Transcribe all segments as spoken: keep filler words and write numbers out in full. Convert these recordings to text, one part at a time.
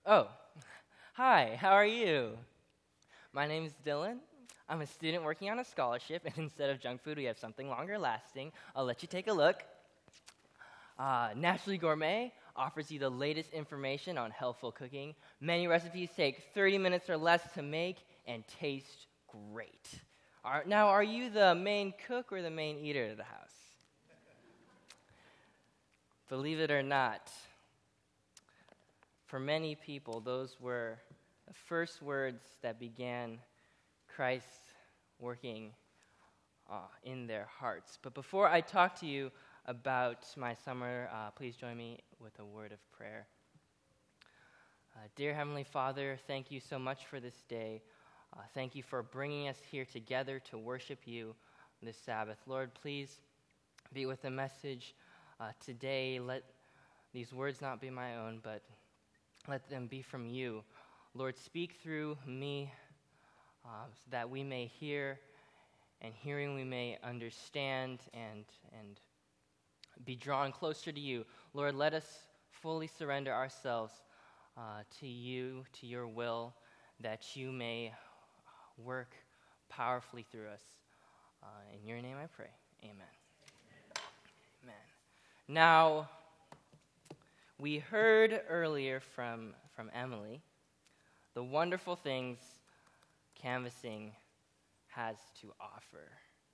Oh, hi, how are you? My name is Dylan. I'm a student working on a scholarship, and instead of junk food, we have something longer lasting. I'll let you take a look. Uh, Naturally Gourmet offers you the latest information on healthful cooking. Many recipes take thirty minutes or less to make and taste great. Are, now, are you the main cook or the main eater of the house? Believe it or not, for many people, those were the first words that began Christ working uh, in their hearts. But before I talk to you about my summer, uh, please join me with a word of prayer. Uh, dear Heavenly Father, thank you so much for this day. Uh, thank you for bringing us here together to worship you this Sabbath. Lord, please be with the message uh, today. Let these words not be my own, but let them be from you. Lord, speak through me uh, so that we may hear, and hearing we may understand and and be drawn closer to you. Lord, let us fully surrender ourselves uh, to you, to your will, that you may work powerfully through us. Uh, in your name I pray. Amen. Amen. Now, we heard earlier from, from Emily the wonderful things canvassing has to offer.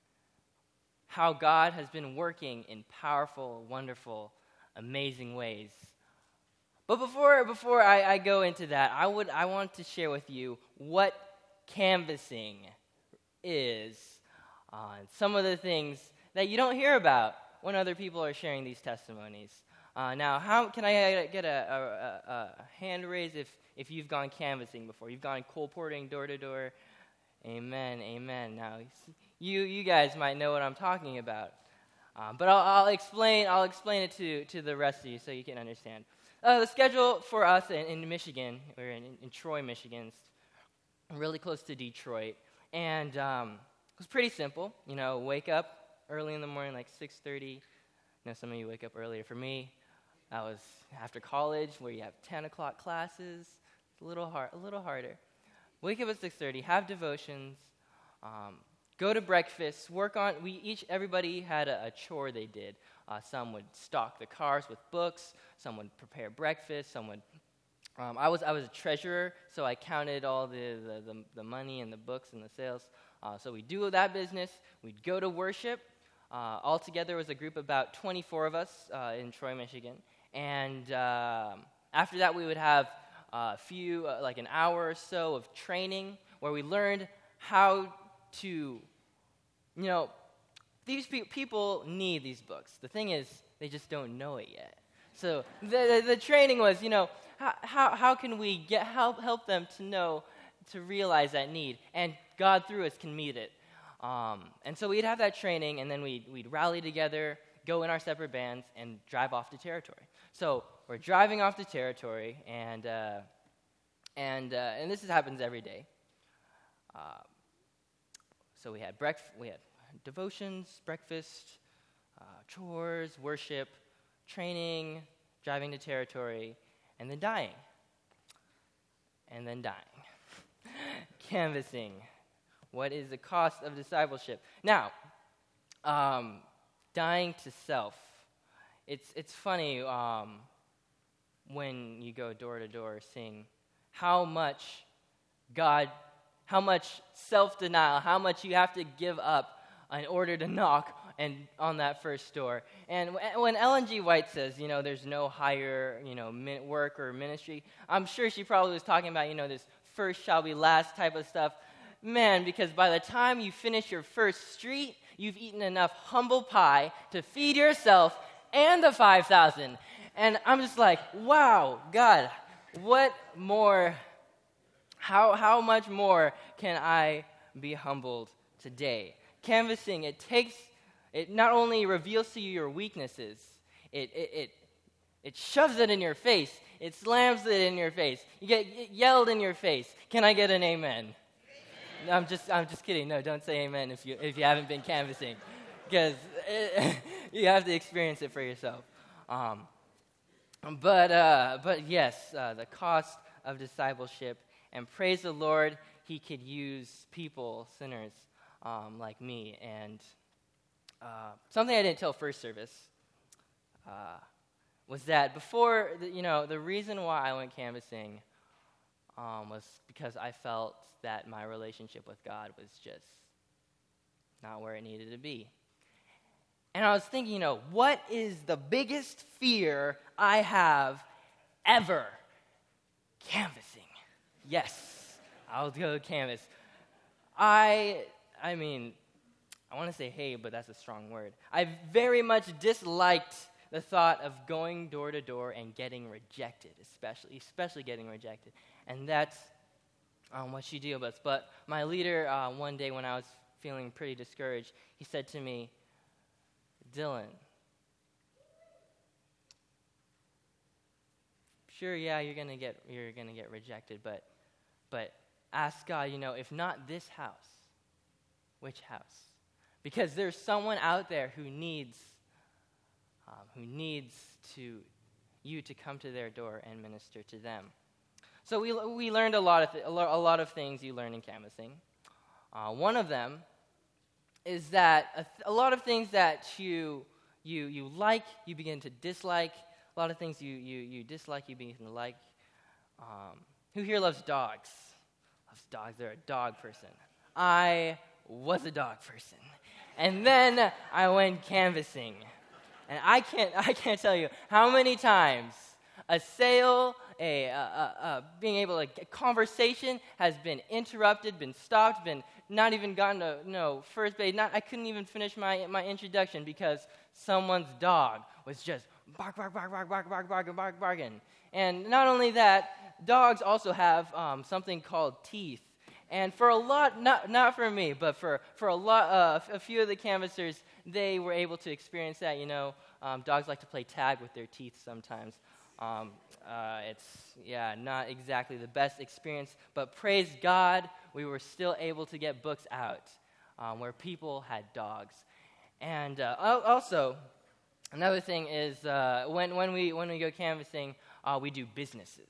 How God has been working in powerful, wonderful, amazing ways. But before before I, I go into that, I would I want to share with you what canvassing is. Uh, some of the things that you don't hear about when other people are sharing these testimonies. Uh, now, how can I get a, a, a, a hand raise if, if you've gone canvassing before? You've gone colporting door to door. Amen, amen. Now, you you guys might know what I'm talking about, uh, but I'll, I'll explain. I'll explain it to, to the rest of you so you can understand. Uh, the schedule for us in, in Michigan, we're in, in Troy, Michigan, it's really close to Detroit, and um, it was pretty simple. You know, wake up early in the morning, like six thirty. I know some of you wake up earlier. For me, that was after college, where you have ten o'clock classes. It's a little hard, a little harder. Wake up at six thirty, have devotions, um, go to breakfast, work on, we each, everybody had a, a chore they did. Uh, some would stock the cars with books, some would prepare breakfast, some would, um, I was I was a treasurer, so I counted all the, the, the, the money and the books and the sales. Uh, so we'd do that business, we'd go to worship. Uh, all together was a group of about twenty-four of us uh, in Troy, Michigan. And um, after that we would have a few, uh, like an hour or so of training where we learned how to, you know, these pe- people need these books. The thing is, they just don't know it yet. So the the, the training was, you know, how, how how can we get help help them to know, to realize that need, and God through us can meet it. Um, and so we'd have that training, and then we'd we'd rally together, go in our separate bands, and drive off to territory. So we're driving off to territory, and uh, and uh, and this is, happens every day. Uh, so we had breakfast, we had devotions, breakfast, uh, chores, worship, training, driving to territory, and then dying, and then dying, canvassing. What is the cost of discipleship? Now, um, dying to self. It's it's funny um, when you go door to door, seeing how much God, how much self-denial, how much you have to give up in order to knock and on that first door. And when Ellen G. White says, you know, there's no higher, you know, work or ministry, I'm sure she probably was talking about, you know, this first shall be last type of stuff. Man, because by the time you finish your first street, you've eaten enough humble pie to feed yourself and the five thousand. And I'm just like, wow, God, what more, how how much more can I be humbled today? Canvassing, it takes, it not only reveals to you your weaknesses, it it it, it shoves it in your face, it slams it in your face, you get yelled in your face. Can I get an amen? No, I'm just I'm just kidding. No, don't say amen if you if you haven't been canvassing, because you have to experience it for yourself. Um, but uh, but yes, uh, the cost of discipleship. And praise the Lord, he could use people, sinners, um, like me. And uh, something I didn't tell first service uh, was that before, the, you know, the reason why I went canvassing um, was because I felt that my relationship with God was just not where it needed to be. And I was thinking, you know, what is the biggest fear I have ever? Canvassing. Yes, I'll go canvas. I, I mean, I want to say hey, but that's a strong word. I very much disliked the thought of going door to door and getting rejected, especially, especially getting rejected. And that's um, what she deals with. But my leader, uh, one day when I was feeling pretty discouraged, he said to me, Dylan, sure, yeah, you're gonna get you're gonna get rejected, but but ask God, you know, if not this house, which house? Because there's someone out there who needs um, who needs to you to come to their door and minister to them. So we we learned a lot of th- a, lo- a lot of things you learn in canvassing. Uh, one of them is that a, th- a lot of things that you you you like, you begin to dislike. A lot of things you you you dislike, you begin to like. Um, who here loves dogs? Loves dogs. They're a dog person. I was a dog person, and then I went canvassing, and I can't I can't tell you how many times a sale, a, a, a, a being able to, a conversation has been interrupted, been stopped, been not even gotten to, no, first base. Not, I couldn't even finish my, my introduction because someone's dog was just bark, bark, bark, bark, bark, bark, bark, bark, barking. And not only that, dogs also have um, something called teeth. And for a lot, not not for me, but for, for a lot, uh, a few of the canvassers, they were able to experience that. You know, um, dogs like to play tag with their teeth sometimes. Um, uh, it's, yeah, not exactly the best experience, but praise God, we were still able to get books out um, where people had dogs. And uh, also, another thing is uh, when, when, we, when we go canvassing, uh, we do businesses.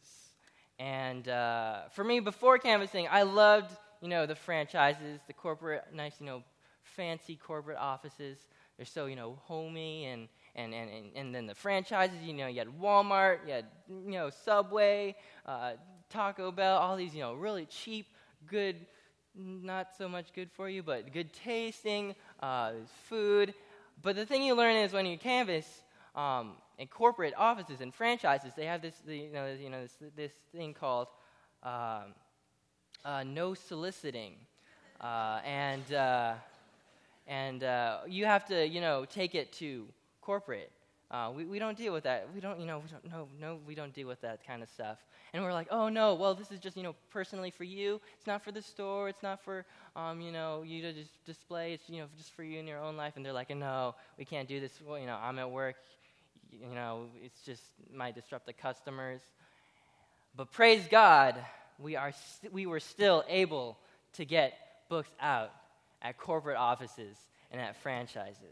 And uh, for me, before canvassing, I loved, you know, the franchises, the corporate, nice, you know, fancy corporate offices. They're so, you know, homey and And, and, and, and then the franchises, you know, you had Walmart, you had, you know, Subway, uh, Taco Bell, all these, you know, really cheap, good, not so much good for you, but good tasting uh, food. But the thing you learn is when you canvass um, in corporate offices and franchises, they have this, the, you know, you know, this, this thing called um, uh, no soliciting. Uh, and uh, and uh, you have to, you know, take it to corporate. Uh, we, we don't deal with that. We don't, you know, we don't, no, no, we don't deal with that kind of stuff. And we're like, oh, no, well, this is just, you know, personally for you. It's not for the store. It's not for, um, you know, you to just display. It's, you know, just for you in your own life. And they're like, no, we can't do this. Well, you know, I'm at work. You know, it's just might disrupt the customers. But praise God, we are st- we were still able to get books out at corporate offices and at franchises.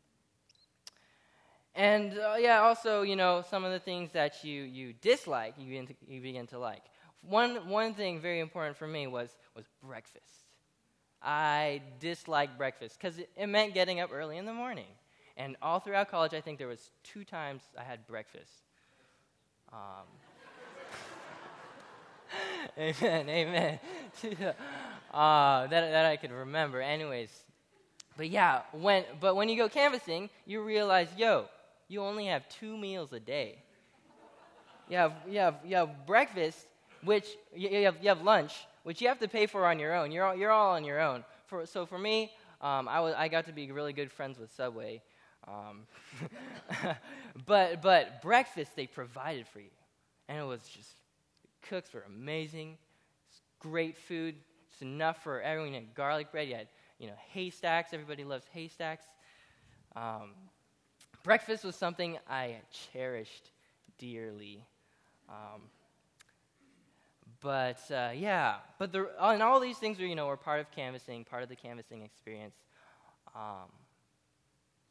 And, uh, yeah, also, you know, some of the things that you, you dislike, you begin, to, you begin to like. One one thing very important for me was, was breakfast. I disliked breakfast because it, it meant getting up early in the morning. And all throughout college, I think there was two times I had breakfast. Um, amen, amen. uh, that, that I could remember. Anyways, but yeah, when but when you go canvassing, you realize, yo, you only have two meals a day. You have you have you have breakfast, which you, you have you have lunch, which you have to pay for on your own. You're all, you're all on your own. For so for me, um, I was I got to be really good friends with Subway, um, but but breakfast they provided for you, and it was just cooks were amazing, it's great food, it's enough for everyone. You had garlic bread, you had you know haystacks. Everybody loves haystacks. Um, Breakfast was something I cherished dearly. Um, but, uh, yeah, but the, and all these things are, you know, are part of canvassing, part of the canvassing experience. Um,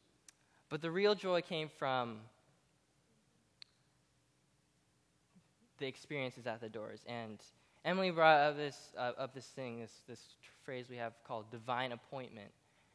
but the real joy came from the experience is at the doors. And Emily brought up this uh, up this thing, this this phrase we have called divine appointment.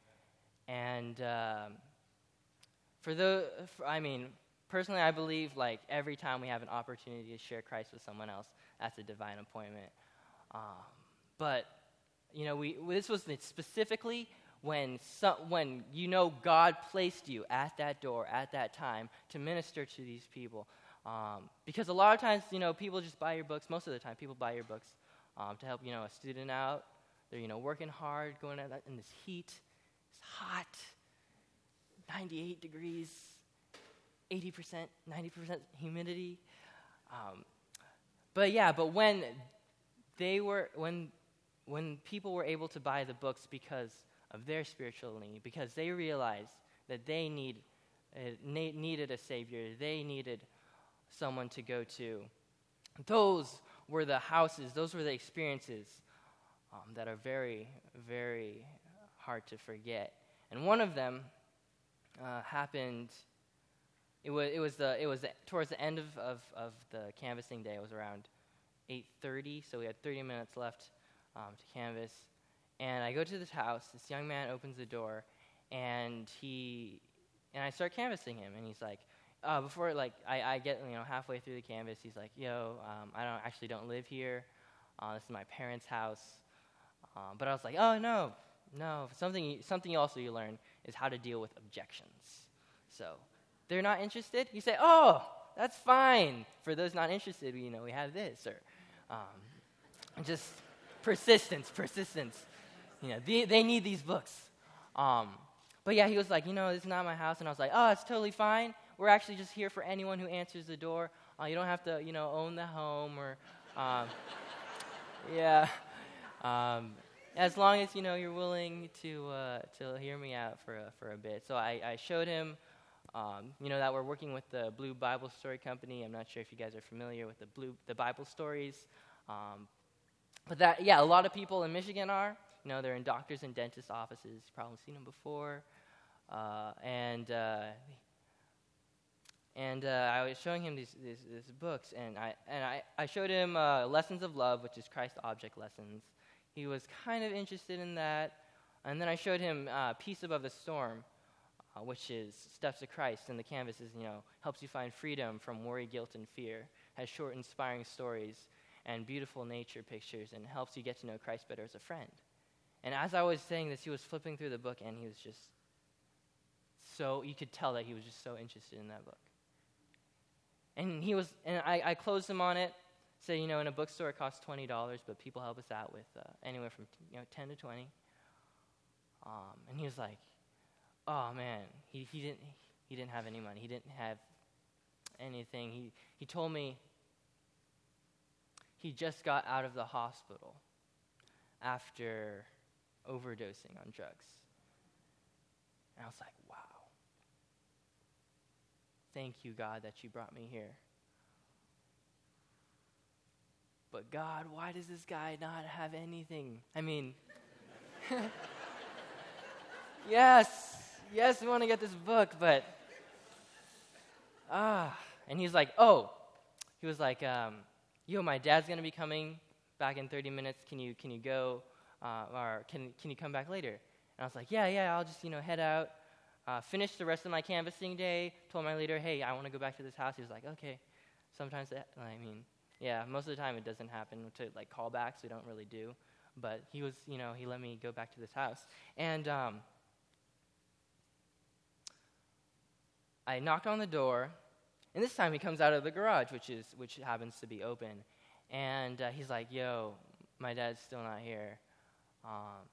And um, for the, for, I mean, personally, I believe like every time we have an opportunity to share Christ with someone else, that's a divine appointment. Um, but you know, we this was specifically when some, when you know God placed you at that door at that time to minister to these people. Um, because a lot of times, you know, people just buy your books. Most of the time, people buy your books um, to help, you know, a student out. They're, you know, working hard, going out in this heat. It's hot, ninety-eight degrees, eighty percent, ninety percent humidity. Um, but yeah, but when they were, when when people were able to buy the books because of their spiritual need, because they realized that they need uh, na- needed a savior, they needed someone to go to. Those were the houses, those were the experiences um, that are very, very hard to forget. And one of them uh, happened. It was it was the it was the, towards the end of, of, of the canvassing day. It was around eight thirty, so we had thirty minutes left um, to canvass. And I go to this house. This young man opens the door, and he and I start canvassing him. And he's like, uh, before like I, I get you know halfway through the canvas, he's like, "Yo, um, I don't actually don't live here. Uh, this is my parents' house." Um, but I was like, "Oh no, no." Something something also you learn is how to deal with objections. So they're not interested. You say, "Oh, that's fine." For those not interested, you know, we have this or um, just persistence, persistence. You know, they, they need these books. Um, but yeah, he was like, you know, this is not my house. And I was like, oh, it's totally fine. We're actually just here for anyone who answers the door. Uh, you don't have to, you know, own the home or, um, yeah. Um, as long as, you know, you're willing to uh, to hear me out for a, for a bit. So I, I showed him, um, you know, that we're working with the Blue Bible Story Company. I'm not sure if you guys are familiar with the Blue the Bible Stories. Um, but that, yeah, a lot of people in Michigan are. You know, they're in doctors and dentist offices. You've probably seen them before. Uh, and uh, and uh, I was showing him these, these, these books, and I and I, I showed him uh, Lessons of Love, which is Christ Object Lessons. He was kind of interested in that. And then I showed him uh, Peace Above the Storm, uh, which is Steps to Christ, and the canvas is, you know, helps you find freedom from worry, guilt, and fear. Has short, inspiring stories and beautiful nature pictures, and helps you get to know Christ better as a friend. And as I was saying this, he was flipping through the book, and he was just so, you could tell that he was just so interested in that book. And he was, and I, I closed him on it, said, you know, in a bookstore it costs twenty dollars, but people help us out with uh, anywhere from, you know, ten to twenty. Um, and he was like, oh man, he, he didn't he didn't have any money. He didn't have anything. He he told me he just got out of the hospital after overdosing on drugs. And I was like, wow. Thank you, God, that you brought me here. But God, why does this guy not have anything? I mean, yes, yes, we want to get this book, but, ah. And he's like, oh, he was like, um, yo, my dad's going to be coming back in thirty minutes. Can you, can you go? Uh, or can can you come back later? And I was like, yeah, yeah, I'll just, you know, head out, uh, finish the rest of my canvassing day, told my leader, hey, I want to go back to this house. He was like, okay. Sometimes, that, I mean, yeah, most of the time it doesn't happen to, like, callbacks. We don't really do. But he was, you know, he let me go back to this house. And um, I knocked on the door, and this time he comes out of the garage, which is which happens to be open. And uh, he's like, yo, my dad's still not here. Um,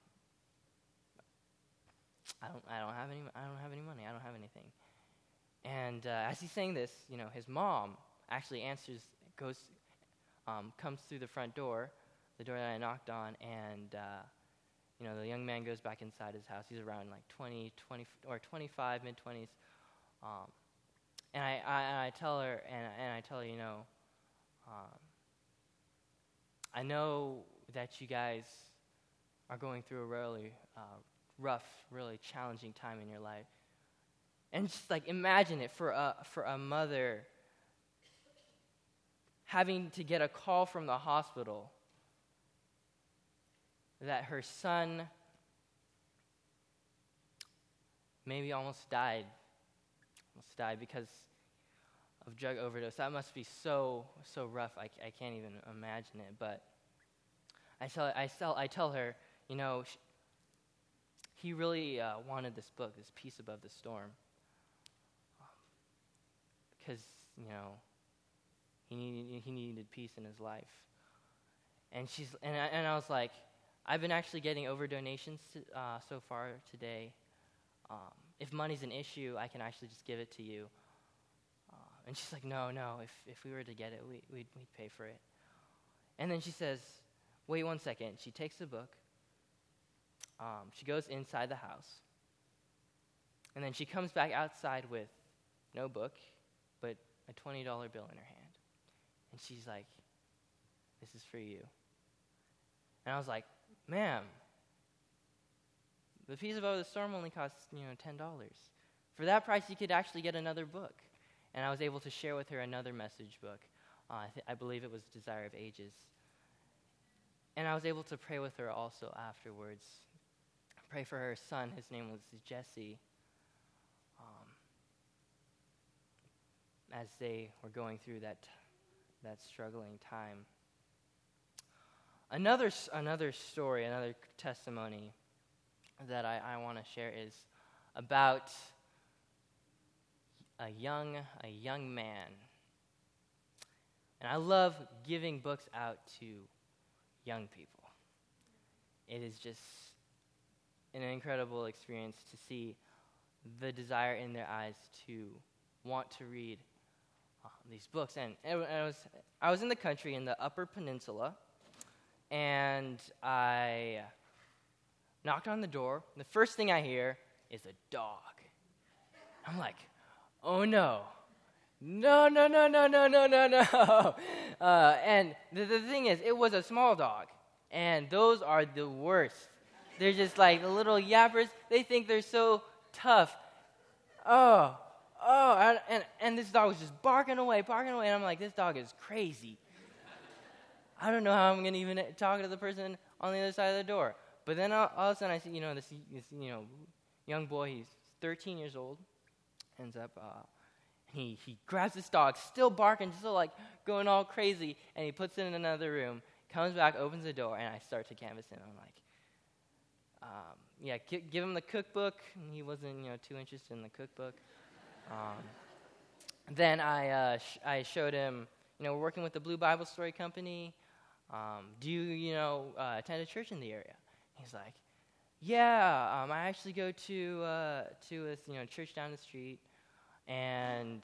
I don't. I don't have any. I don't have any money. I don't have anything. And uh, as he's saying this, you know, his mom actually answers, goes, um, comes through the front door, the door that I knocked on, and uh, you know, the young man goes back inside his house. He's around like twenty, twenty, or twenty-five, mid twenties. Um, and I, I, and I tell her, and, and I tell her, you know, um, I know that you guys are going through a really uh, rough, really challenging time in your life. And just like imagine it for a, for a mother having to get a call from the hospital that her son maybe almost died, almost died because of drug overdose. That must be so, so rough. I, I can't even imagine it. But I tell, I tell, I tell her, you know, she, he really uh, wanted this book, this Peace Above the Storm, because, you know, he needed, he needed peace in his life. And she's, and I, and I was like, I've been actually getting over donations to, uh, so far today. Um, if money's an issue, I can actually just give it to you. Uh, and she's like, no, no, if if we were to get it, we, we'd, we'd pay for it. And then she says, wait one second. She takes the book. Um, she goes inside the house. And then she comes back outside with no book, but a twenty dollar bill in her hand. And she's like, this is for you. And I was like, ma'am, the Peace Above the Storm only costs, you know, ten dollars. For that price, you could actually get another book. And I was able to share with her another message book. Uh, I, th- I believe it was Desire of Ages. And I was able to pray with her also afterwards. Pray for her son. His name was Jesse. Um, as they were going through that that struggling time. Another another story, another testimony that I, I want to share is about a young a young man. And I love giving books out to young people. It is just an incredible experience to see the desire in their eyes to want to read uh, these books. And, and I was I was in the country in the Upper Peninsula, and I knocked on the door. The first thing I hear is a dog. I'm like, oh no. No, no, no, no, no, no, no, no. Uh, and the, the thing is, it was a small dog. And those are the worst. They're just like the little yappers. They think they're so tough. Oh, oh. I, and, and this dog was just barking away, barking away. And I'm like, this dog is crazy. I don't know how I'm going to even talk to the person on the other side of the door. But then all, all of a sudden I see, you know, this, this you know, young boy, he's thirteen years old, ends up, uh, he, he grabs this dog, still barking, still like going all crazy, and he puts it in another room, comes back, opens the door, and I start to canvass him. I'm like, um, yeah, g- give him the cookbook. And he wasn't, you know, too interested in the cookbook. Um, then I, uh, sh- I showed him, you know, we're working with the Blue Bible Story Company. Um, do you, you know, uh, attend a church in the area? He's like, yeah, um, I actually go to uh, to a you know church down the street, and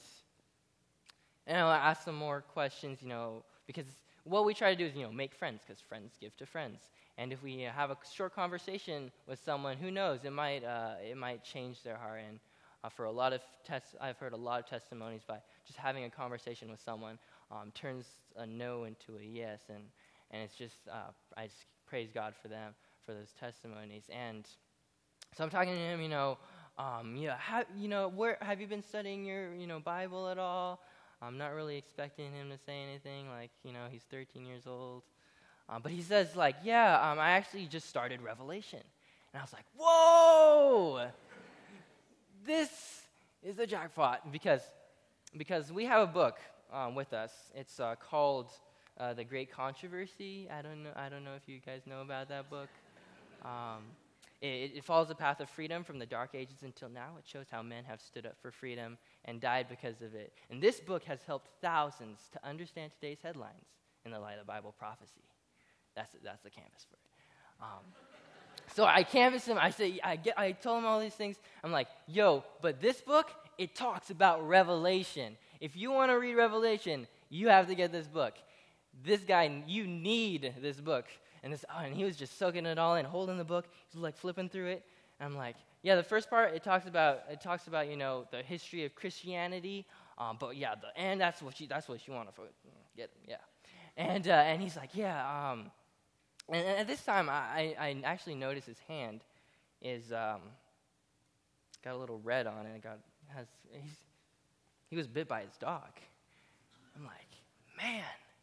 and I ask some more questions, you know, because what we try to do is you know make friends, because friends give to friends, and if we have a short conversation with someone, who knows, it might uh, it might change their heart. And uh, for a lot of tes- I've heard a lot of testimonies by just having a conversation with someone um, turns a no into a yes, and and it's just uh, I just praise God for them, for those testimonies. And so I'm talking to him, you know, um, yeah, have, you know, where have you been studying your, you know, Bible at all? I'm not really expecting him to say anything, like, you know, he's thirteen years old. Um, but he says, like, yeah, um, I actually just started Revelation. And I was like, whoa, this is a jackpot, because because we have a book um, with us. It's uh, called uh, The Great Controversy. I don't know. I don't know if you guys know about that book. Um, it, it follows the path of freedom from the dark ages until now. It shows how men have stood up for freedom and died because of it. And this book has helped thousands to understand today's headlines in the light of Bible prophecy. That's that's the canvas for it. Um, so I canvassed him. I say, I get. I told him all these things. I'm like, yo, but this book, it talks about Revelation. If you want to read Revelation, you have to get this book. This guy, you need this book. And this, oh, and he was just soaking it all in, holding the book. He's like flipping through it. And I'm like, yeah, the first part it talks about it talks about you know the history of Christianity. Um, but yeah, the and that's what you that's what you want to get. Yeah, and uh, and he's like, yeah. Um, and, and at this time, I, I actually noticed his hand is um, got a little red on it. It got has he's, he was bit by his dog. I'm like, man,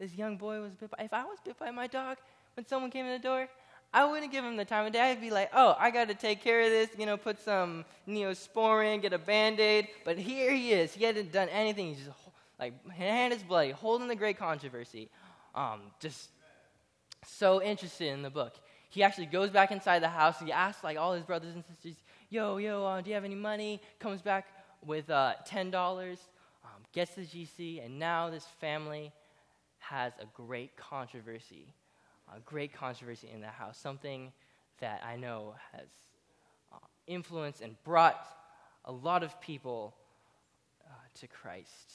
this young boy was bit by, if I was bit by my dog when someone came in the door, I wouldn't give him the time of day. I'd be like, oh, I got to take care of this, you know, put some Neosporin, get a Band-Aid. But here he is. He hadn't done anything. He's just, like, hand is bloody, holding the great controversy. Um, just so interested in the book. He actually goes back inside the house. He asks, like, all his brothers and sisters, yo, yo, uh, do you have any money? Comes back with uh, ten dollars, um, gets the G C, and now this family has a great controversy. A great controversy in the house, something that I know has uh, influenced and brought a lot of people uh, to Christ.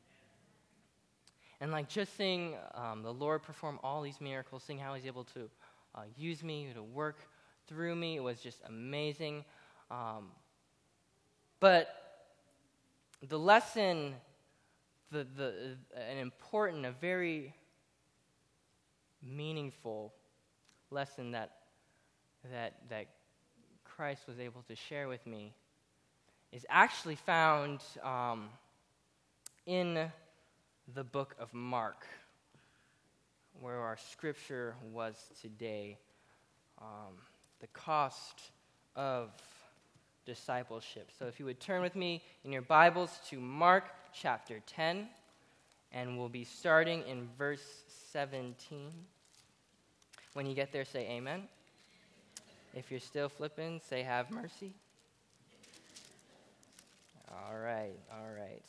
And like just seeing um, the Lord perform all these miracles, seeing how he's able to uh, use me, to work through me, it was just amazing. Um, but the lesson, the the uh, an important, a very meaningful lesson that that that Christ was able to share with me is actually found um, in the book of Mark, where our scripture was today. Um, the cost of discipleship. So if you would turn with me in your Bibles to Mark chapter ten, and we'll be starting in verse seventeen. When you get there, say amen. If you're still flipping, say have mercy. All right, all right.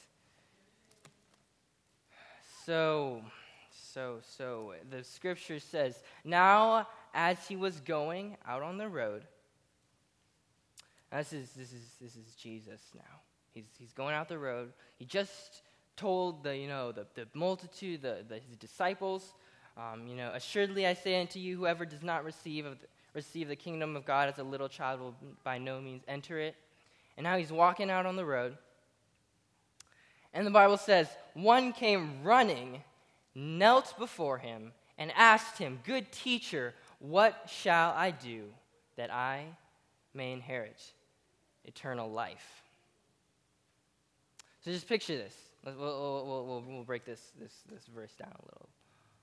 So, so, so, the scripture says, now as he was going out on the road, this is this is this is Jesus now. He's he's going out the road. He just told the you know the, the multitude, the, the his disciples, um, you know, assuredly I say unto you, whoever does not receive of the, receive the kingdom of God as a little child will by no means enter it. And now he's walking out on the road. And the Bible says, one came running, knelt before him, and asked him, good teacher, what shall I do that I may inherit eternal life? So just picture this. We'll, we'll, we'll, we'll break this, this, this verse down a little.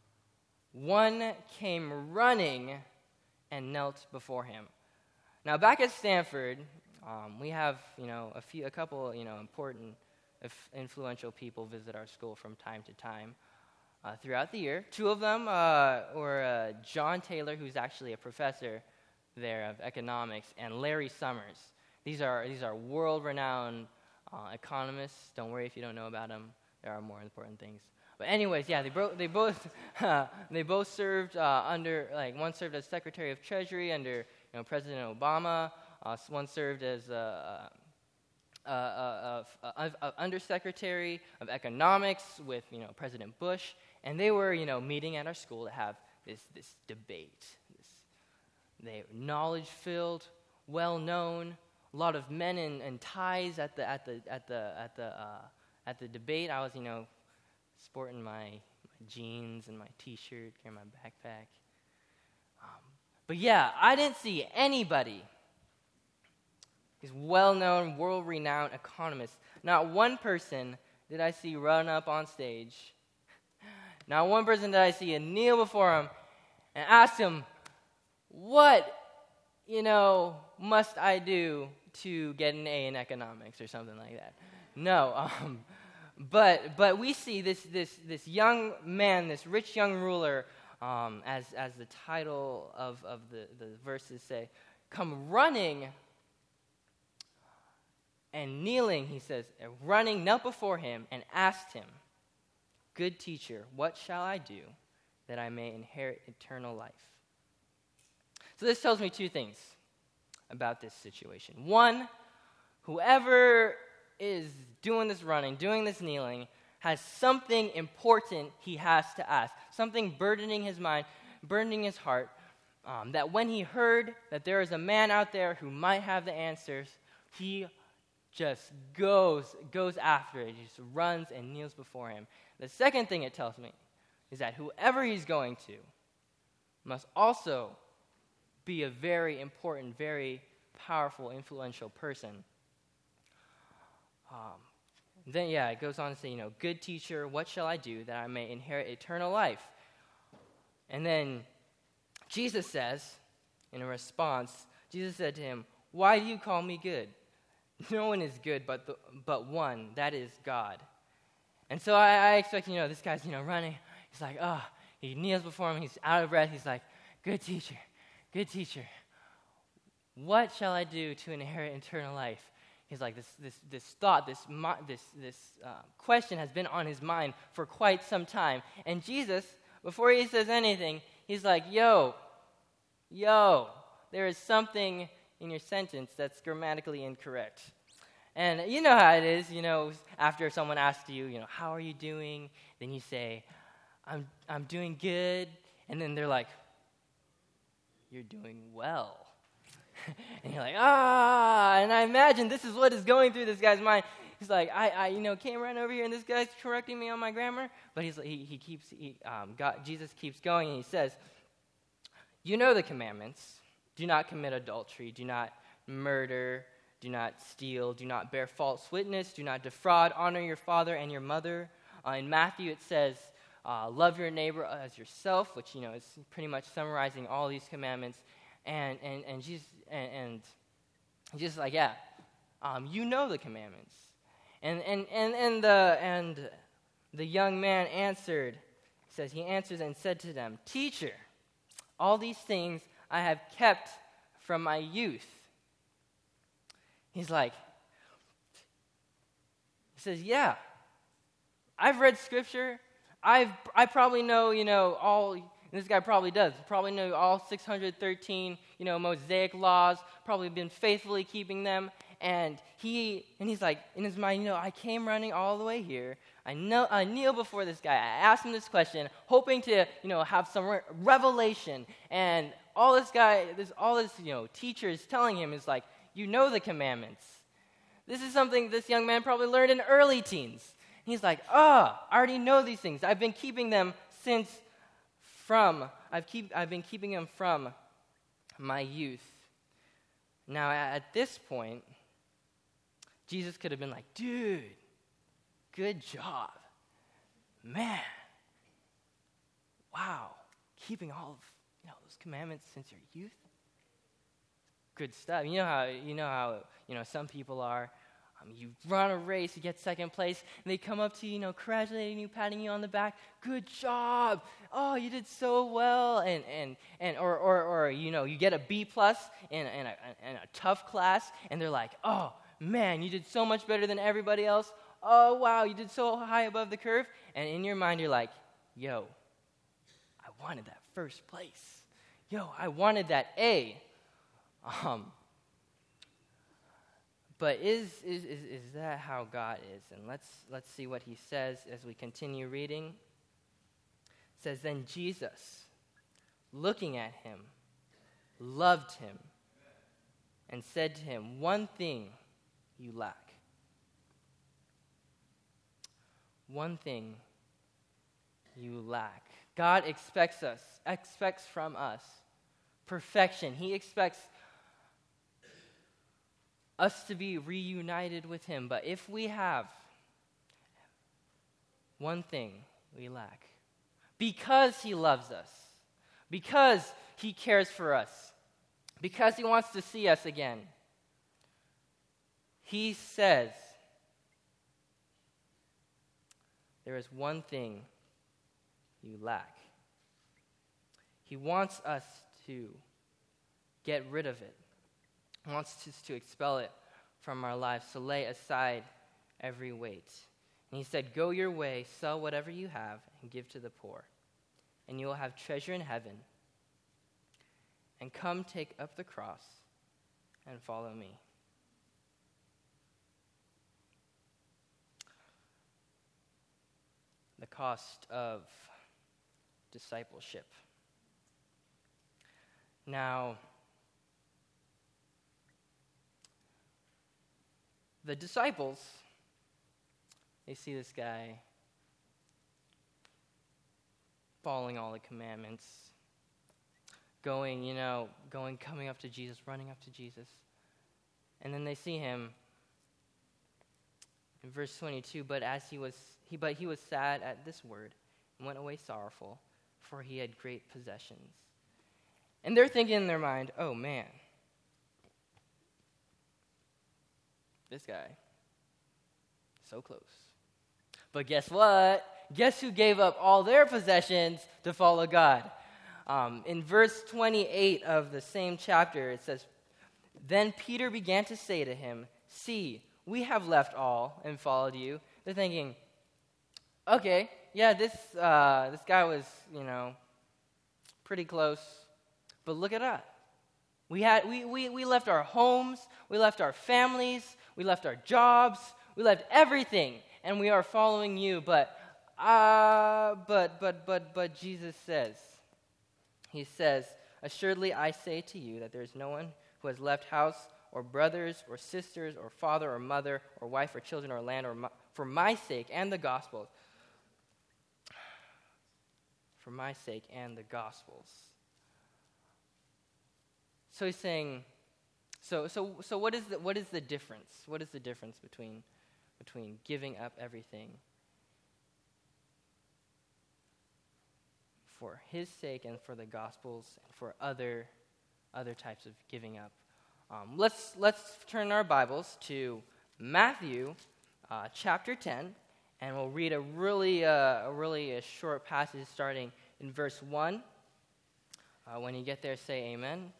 One came running and knelt before him. Now, back at Stanford, um, we have, you know, a few, a couple, you know, important, influential people visit our school from time to time uh, throughout the year. Two of them uh, were uh, John Taylor, who's actually a professor there of economics, and Larry Summers. These are these are world-renowned uh, economists. Don't worry if you don't know about them. There are more important things. But anyways, yeah, they, bro- they both uh, they both served uh, under, like, one served as Secretary of Treasury under, you know, President Obama. Uh, one served as uh, uh, uh, uh, uh, uh, Undersecretary of Economics with, you know, President Bush, and they were, you know, meeting at our school to have this this debate. This, they knowledge-filled, well-known, a lot of men in, in ties at the at the at the at the uh, at the debate. I was, you know, sporting my, my jeans and my T-shirt, carrying my backpack. Um, but yeah, I didn't see anybody. These well-known, world-renowned economists. Not one person did I see run up on stage. Not one person did I see kneel before him and ask him, what, you know, must I do to get an A in economics or something like that? No. Um, but but we see this this this young man, this rich young ruler, um, as as the title of, of the, the verses say, come running and kneeling, he says, running, knelt before him and asked him, good teacher, what shall I do that I may inherit eternal life? So this tells me two things about this situation. One, whoever is doing this running, doing this kneeling, has something important he has to ask, something burdening his mind, burdening his heart, um, that when he heard that there is a man out there who might have the answers, he just goes goes after it. He just runs and kneels before him. The second thing it tells me is that whoever he's going to must also be a very important, very powerful, influential person. Um, Then, yeah, it goes on to say, you know, good teacher, what shall I do that I may inherit eternal life? And then Jesus says, in a response, Jesus said to him, why do you call me good? No one is good but the, but one, that is God. And so I, I expect, you know, this guy's, you know, running. He's like, oh, he kneels before him. He's out of breath. He's like, good teacher, good teacher. What shall I do to inherit eternal life? He's like, this this this thought, this this this uh, question has been on his mind for quite some time. And Jesus, before he says anything, he's like, yo, yo, there is something in your sentence that's grammatically incorrect. And you know how it is, you know, after someone asks you, you know, how are you doing? Then you say, I'm I'm doing good. And then they're like, you're doing well. And you're like, ah, and I imagine this is what is going through this guy's mind. He's like, I, I you know, came right over here, and this guy's correcting me on my grammar. But he's he, he keeps, he, um, God, Jesus keeps going, and he says, you know the commandments. Do not commit adultery. Do not murder. Do not steal. Do not bear false witness. Do not defraud. Honor your father and your mother. Uh, in Matthew, it says, uh, love your neighbor as yourself, which, you know, is pretty much summarizing all these commandments. And and and Jesus and, and Jesus like, yeah, um, you know the commandments. And and and and the and the young man answered, says he answers and said to them, teacher, all these things I have kept from my youth. He's like, he says, yeah, I've read scripture. I've I probably know, you know, all, and this guy probably does, probably know all six hundred thirteen, you know, Mosaic laws, probably been faithfully keeping them. And he and he's like, in his mind, you know, I came running all the way here. I know I kneel before this guy. I asked him this question, hoping to, you know, have some re- revelation. And all this guy, this all this, you know, teacher is telling him is like, you know the commandments. This is something this young man probably learned in early teens. He's like, oh, I already know these things. I've been keeping them since from, I've keep I've been keeping them from my youth. Now at this point, Jesus could have been like, dude, good job. Man. Wow. Keeping all of, you know, those commandments since your youth. Good stuff. You know how you know how you know some people are. Um, you run a race, you get second place, and they come up to you, you know, congratulating you, patting you on the back. Good job. Oh, you did so well. And and and or or or you know, you get a B plus in in a in a tough class, and they're like, oh man, you did so much better than everybody else. Oh wow, you did so high above the curve. And in your mind, you're like, yo, I wanted that first place. Yo, I wanted that A. Um, but is, is is is that how God is? And let's let's see what he says as we continue reading. It says, then Jesus, looking at him, loved him, and said to him, one thing you lack. One thing you lack. God expects us, expects from us perfection. He expects us to be reunited with him. But if we have one thing we lack, because he loves us, because he cares for us, because he wants to see us again, he says, there is one thing you lack. He wants us to get rid of it. He wants us to expel it from our lives, to lay aside every weight. And he said, go your way, sell whatever you have, and give to the poor, and you will have treasure in heaven. And come take up the cross and follow me. The cost of discipleship. Now, the disciples, they see this guy following all the commandments, going, you know, going, coming up to Jesus, running up to Jesus. And then they see him In verse twenty-two, but as he was he but he was sad at this word and went away sorrowful, for he had great possessions. And they're thinking in their mind, oh man, this guy, so close. But guess what? Guess who gave up all their possessions to follow God? Um, in verse twenty-eight of the same chapter, it says, then Peter began to say to him, see, we have left all and followed you. They're thinking, okay, yeah, this uh, this guy was, you know, pretty close, but look at us. We had we, we we left our homes, we left our families, we left our jobs, we left everything, and we are following you. But uh but but but but Jesus says, he says, assuredly I say to you that there is no one who has left house or brothers or sisters or father or mother or wife or children or land or mo- for my sake and the gospel, for my sake and the gospels. So he's saying, so so so what is the what is the difference? What is the difference between between giving up everything for his sake and for the gospels and for other other types of giving up? Um, let's let's turn our Bibles to Matthew uh, chapter ten, and we'll read a really uh, a really a short passage starting in verse one. Uh, when you get there, say amen.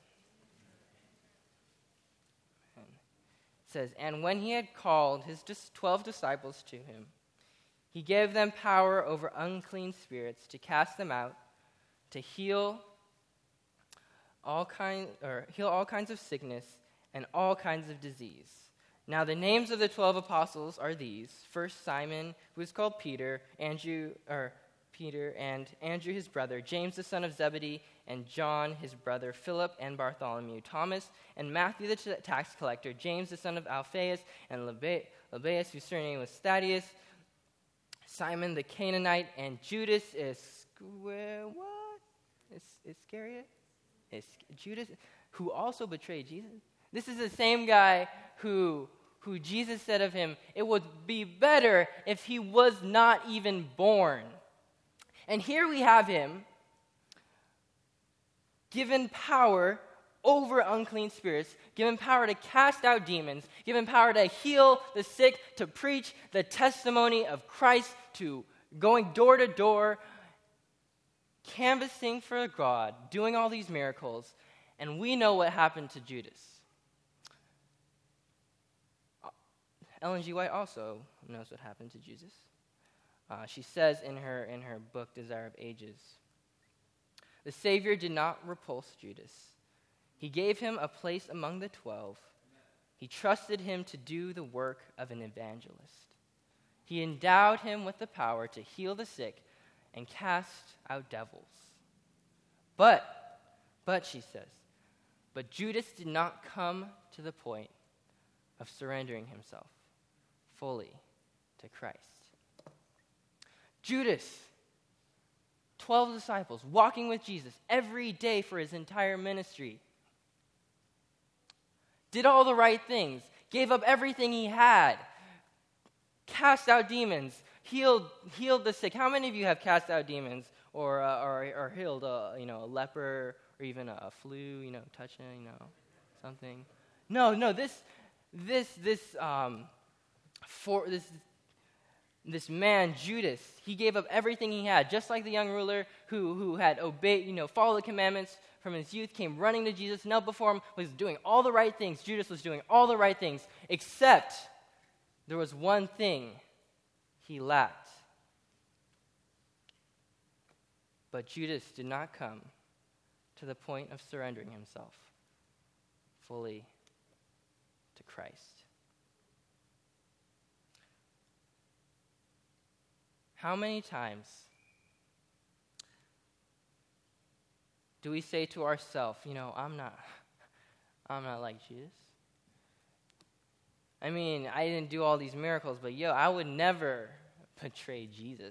It says, and when he had called his dis- twelve disciples to him, he gave them power over unclean spirits to cast them out, to heal all kind or heal all kinds of sickness and all kinds of disease. Now the names of the twelve apostles are these: first Simon, who is called Peter, Andrew or Peter and Andrew his brother, James the son of Zebedee, and John his brother, Philip and Bartholomew, Thomas and Matthew the t- tax collector, James the son of Alphaeus, and Lebe- Lebbaeus, whose surname was Thaddeus, Simon the Canaanite, and Judas is what? Is Iscariot? Is Judas, who also betrayed Jesus. This is the same guy who who Jesus said of him, it would be better if he was not even born. And here we have him given power over unclean spirits, given power to cast out demons, given power to heal the sick, to preach the testimony of Christ, to going door to door, canvassing for God, doing all these miracles. And we know what happened to Judas. Ellen G. White also knows what happened to Jesus. Uh, she says in her in her book, Desire of Ages, the Savior did not repulse Judas. He gave him a place among the twelve. He trusted him to do the work of an evangelist. He endowed him with the power to heal the sick and cast out devils. But, but, she says, but Judas did not come to the point of surrendering himself fully to Christ. Judas, twelve disciples, walking with Jesus every day for his entire ministry, did all the right things, gave up everything he had, cast out demons, healed healed the sick. How many of you have cast out demons or uh, or, or healed a, you know, a leper or even a, a flu, you know, touching, you know, something? No, no, this this this um for this This man, Judas, he gave up everything he had, just like the young ruler who, who had obeyed, you know, followed the commandments from his youth, came running to Jesus, knelt before him, was doing all the right things. Judas was doing all the right things, except there was one thing he lacked. But Judas did not come to the point of surrendering himself fully to Christ. How many times do we say to ourselves, you know, I'm not, I'm not like Jesus. I mean, I didn't do all these miracles, but yo, I would never betray Jesus.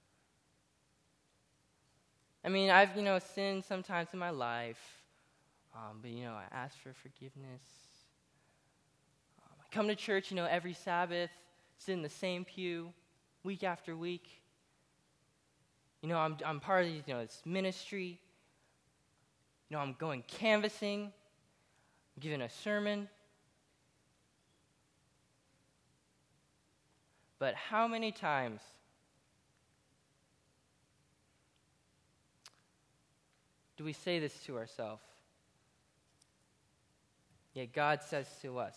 I mean, I've, you know, sinned sometimes in my life, um, but, you know, I ask for forgiveness. Um, I come to church, you know, every Sabbath, sit in the same pew week after week. You know, I'm I'm part of you know this ministry. You know, I'm going canvassing, I'm giving a sermon. But how many times do we say this to ourselves? Yet God says to us,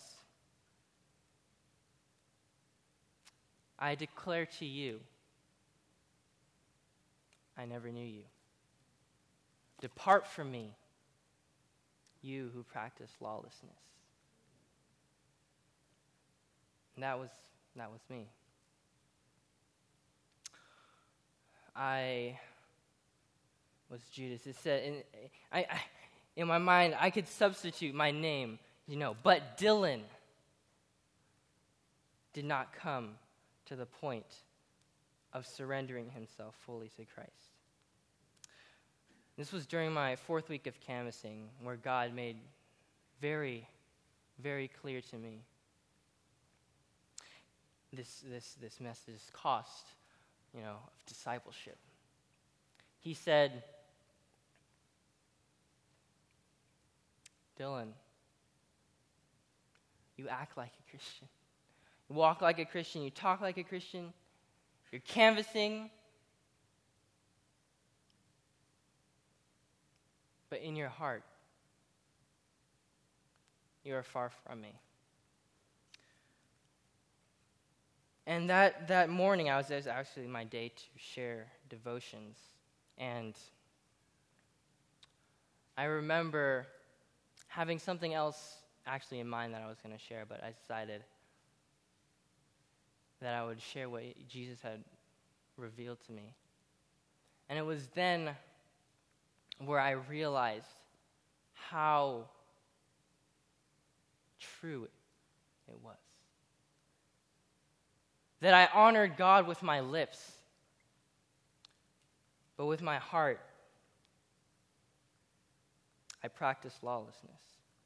I declare to you, I never knew you. Depart from me, you who practice lawlessness. And that was that was me. I was Judas. It said, in, I, I, in my mind, I could substitute my name, you know, but Dylan did not come to the point of surrendering himself fully to Christ. This was during my fourth week of canvassing, where God made very, very clear to me this this this message, cost, you know, of discipleship. He said, Dylan, you act like a Christian. You walk like a Christian. You talk like a Christian. You're canvassing. But in your heart, you are far from me. And that, that morning, I was, it was actually my day to share devotions. And I remember having something else actually in mind that I was going to share, but I decided that I would share what Jesus had revealed to me. And it was then where I realized how true it was. That I honored God with my lips, but with my heart, I practiced lawlessness.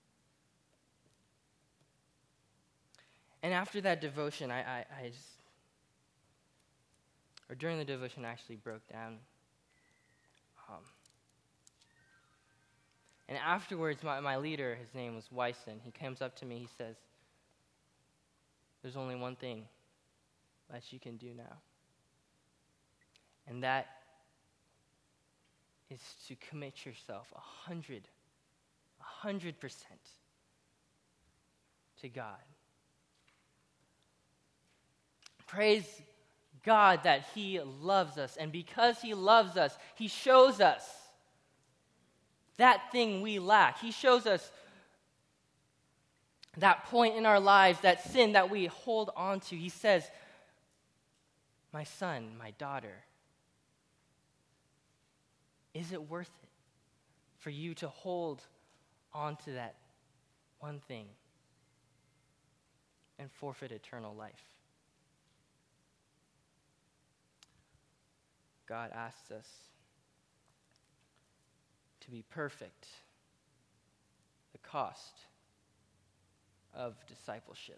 And after that devotion, I, I, I just, or during the devotion, I actually broke down. Um, and afterwards, my, my leader, his name was Wyson, he comes up to me, he says, there's only one thing that you can do now. And that is to commit yourself a hundred, a hundred percent to God. Praise God that He loves us. And because He loves us, He shows us that thing we lack. He shows us that point in our lives, that sin that we hold on to. He says, my son, my daughter, is it worth it for you to hold on to that one thing and forfeit eternal life? God asks us to be perfect, the cost of discipleship.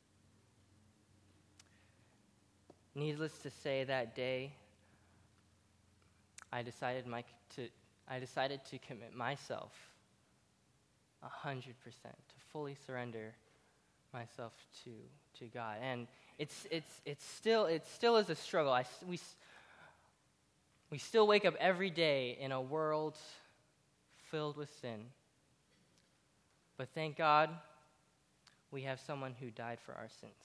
Needless to say, that day, I decided my, to I decided to commit myself a hundred percent, to fully surrender myself to to God. And it's it's it's still it still is a struggle. I we we still wake up every day in a world filled with sin. But thank God, we have someone who died for our sins.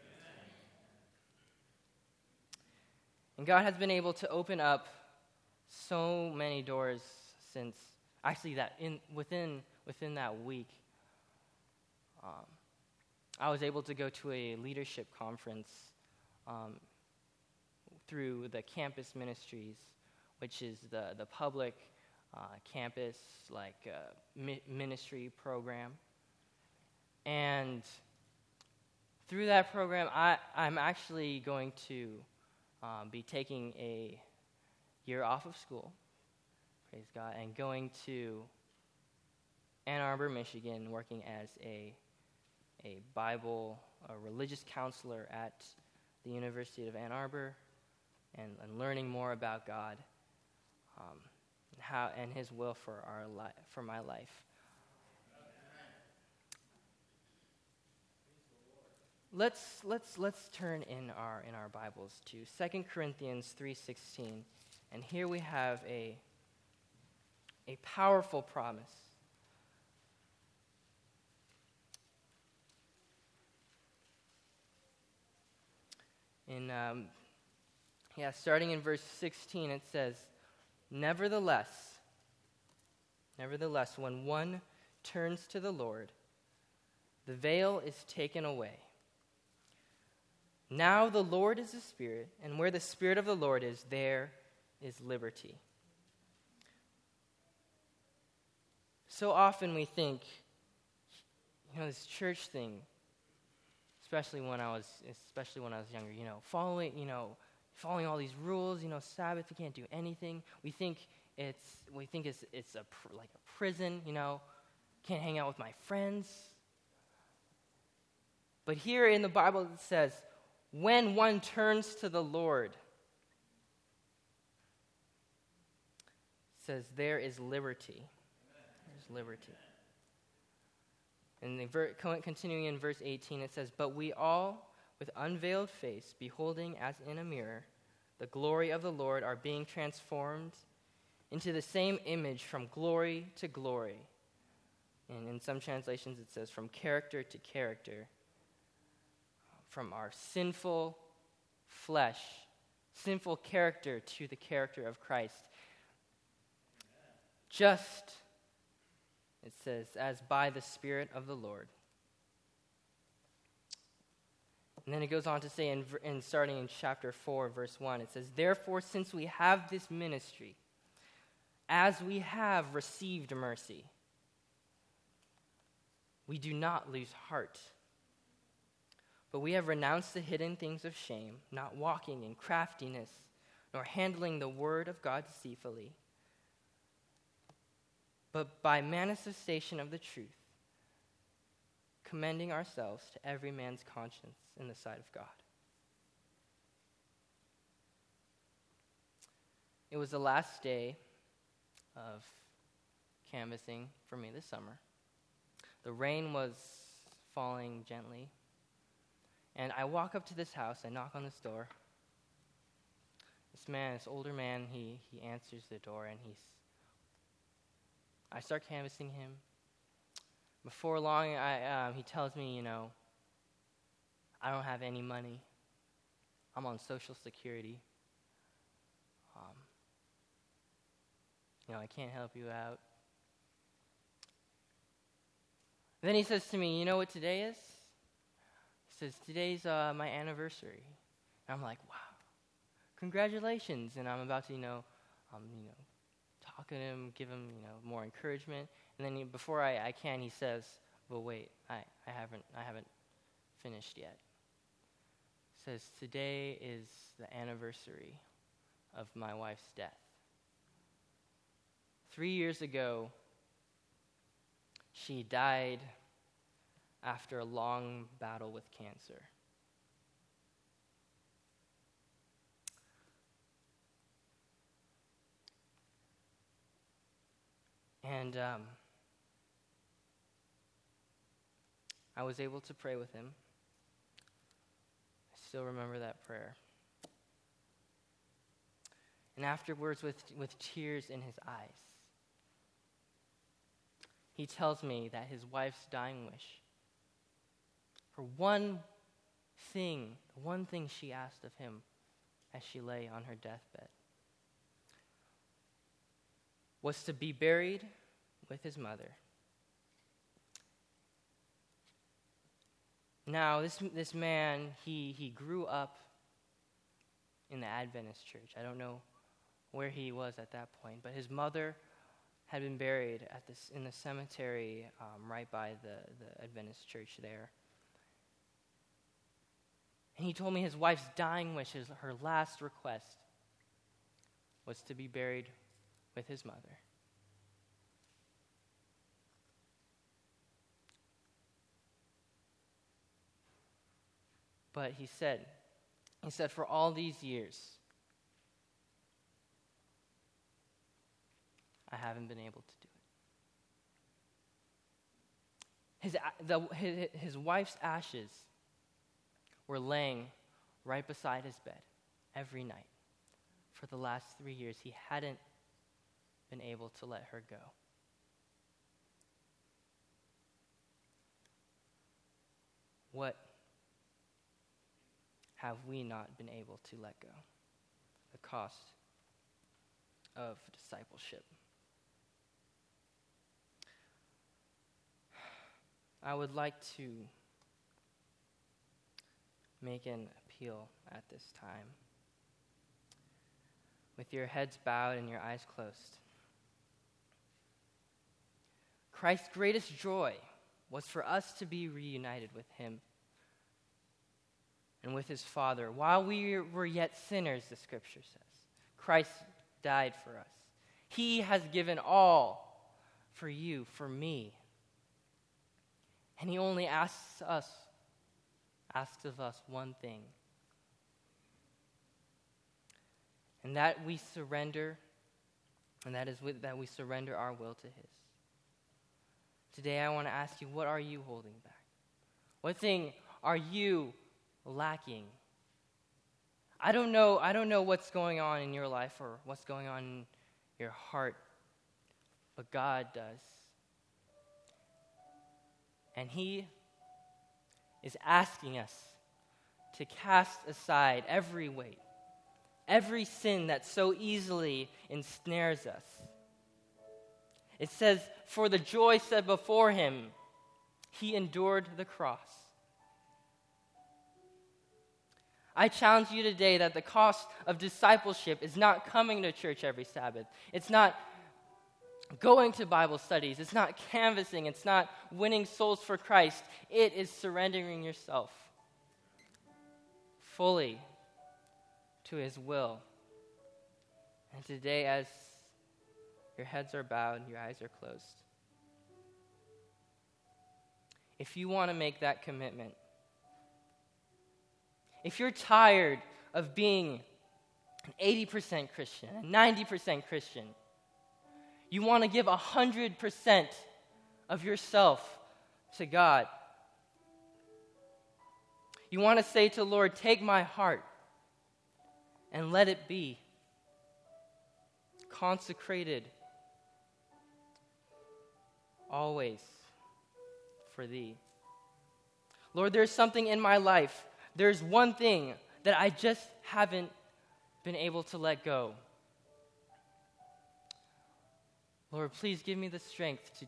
And God has been able to open up so many doors since, actually that in within within that week, um, I was able to go to a leadership conference um, through the campus ministries, which is the, the public uh, campus like uh, mi- ministry program. And through that program, I, I'm actually going to Um, be taking a year off of school, praise God, and going to Ann Arbor, Michigan, working as a a Bible, a religious counselor at the University of Ann Arbor and, and learning more about God um, and how and His will for our li- for my life. Let's let's let's turn in our in our Bibles to Second Corinthians three sixteen, and here we have a a powerful promise. In um, yeah, starting in verse sixteen, it says, "Nevertheless, nevertheless, when one turns to the Lord, the veil is taken away. Now the Lord is the Spirit, and where the Spirit of the Lord is, there is liberty." So often we think, you know, this church thing, especially when I was, especially when I was younger, you know, following, you know, following all these rules, you know, Sabbath, we can't do anything. We think it's, we think it's, it's a pr- like a prison, you know, can't hang out with my friends. But here in the Bible it says, when one turns to the Lord, it says there is liberty. There's liberty. And the ver- continuing in verse eighteen, it says, "But we all, with unveiled face, beholding as in a mirror the glory of the Lord, are being transformed into the same image from glory to glory." And in some translations it says, from character to character. From our sinful flesh, sinful character to the character of Christ. Just, it says, as by the Spirit of the Lord. And then it goes on to say, in, in starting in chapter four, verse one, it says, "Therefore, since we have this ministry, as we have received mercy, we do not lose heart. But we have renounced the hidden things of shame, not walking in craftiness, nor handling the word of God deceitfully, but by manifestation of the truth, commending ourselves to every man's conscience in the sight of God." It was the last day of canvassing for me this summer. The rain was falling gently. And I walk up to this house, I knock on this door. This man, this older man, he, he answers the door, and he's, I start canvassing him. Before long, I, um, he tells me, you know, I don't have any money. I'm on Social Security. Um, you know, I can't help you out. And then he says to me, "You know what today is?" He says, "Today's uh, my anniversary." And I'm like, "Wow, congratulations!" And I'm about to, you know, um, you know, talk to him, give him, you know, more encouragement. And then he, before I, I can, he says, "Well, wait, I, I haven't, I haven't finished yet." He says, "Today is the anniversary of my wife's death. Three years ago, she died after a long battle with cancer." And um, I was able to pray with him. I still remember that prayer. And afterwards, with, with tears in his eyes, he tells me that his wife's dying wish, for one thing, the one thing she asked of him as she lay on her deathbed, was to be buried with his mother. Now, this this man, he, he grew up in the Adventist church. I don't know where he was at that point, but his mother had been buried at this in the cemetery um, right by the, the Adventist church there. And he told me his wife's dying wishes, her last request, was to be buried with his mother. But he said, He said, for all these years, I haven't been able to do it. His, the, his, his wife's ashes were laying right beside his bed every night. For the last three years, he hadn't been able to let her go. What have we not been able to let go? The cost of discipleship. I would like to make an appeal at this time. With your heads bowed and your eyes closed. Christ's greatest joy was for us to be reunited with him and with his Father. While we were yet sinners, the scripture says, Christ died for us. He has given all for you, for me. And he only asks us, asks of us one thing. And that we surrender, and that is with, that we surrender our will to his. Today I want to ask you, what are you holding back? What thing are you lacking? I don't know, I don't know what's going on in your life or what's going on in your heart, but God does. And he is asking us to cast aside every weight, every sin that so easily ensnares us. It says, for the joy set before him, he endured the cross. I challenge you today that the cost of discipleship is not coming to church every Sabbath. It's not going to Bible studies. It's not canvassing. It's not winning souls for Christ. It is surrendering yourself fully to his will. And today, as your heads are bowed and your eyes are closed, if you want to make that commitment, if you're tired of being an eighty percent Christian, a ninety percent Christian, you want to give one hundred percent of yourself to God. You want to say to the Lord, take my heart and let it be consecrated always for thee. Lord, there's something in my life. There's one thing that I just haven't been able to let go. Lord, please give me the strength to,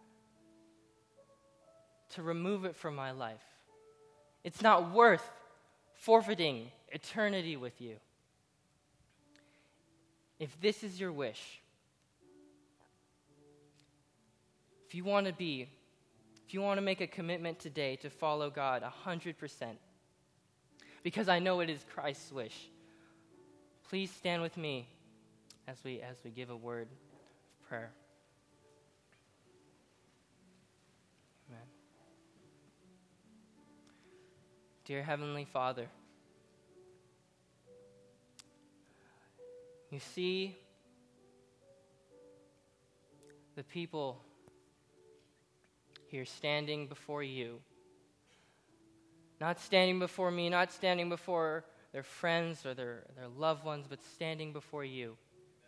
to remove it from my life. It's not worth forfeiting eternity with you. If this is your wish, if you want to be, if you want to make a commitment today to follow God one hundred percent, because I know it is Christ's wish, please stand with me as we as we give a word of prayer. Amen. Dear Heavenly Father, you see the people here standing before you, not standing before me, not standing before their friends or their, their loved ones, but standing before you,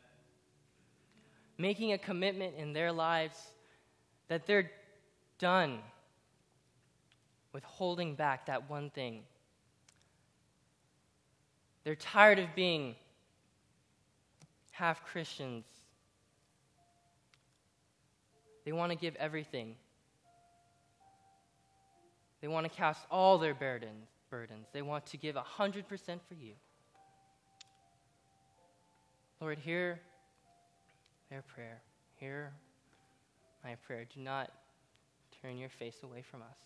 making a commitment in their lives that they're done with holding back that one thing. They're tired of being half Christians. They want to give everything. They want to cast all their burdens. burdens. They want to give one hundred percent for you. Lord, hear their prayer. Hear my prayer. Do not turn your face away from us.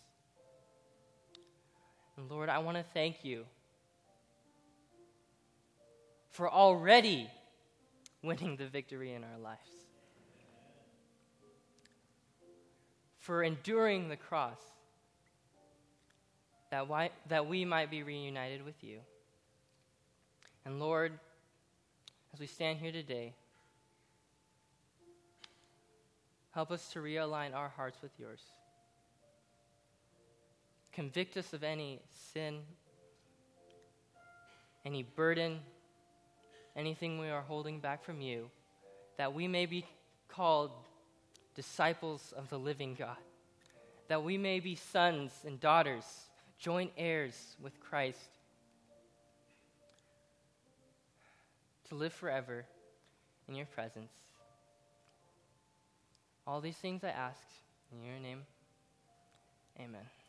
And Lord, I want to thank you for already winning the victory in our lives, for enduring the cross, that, why, that we might be reunited with you. And Lord, as we stand here today, help us to realign our hearts with yours. Convict us of any sin, any burden, anything we are holding back from you, that we may be called disciples of the living God, that we may be sons and daughters, joint heirs with Christ, to live forever in your presence. All these things I ask in your name. Amen.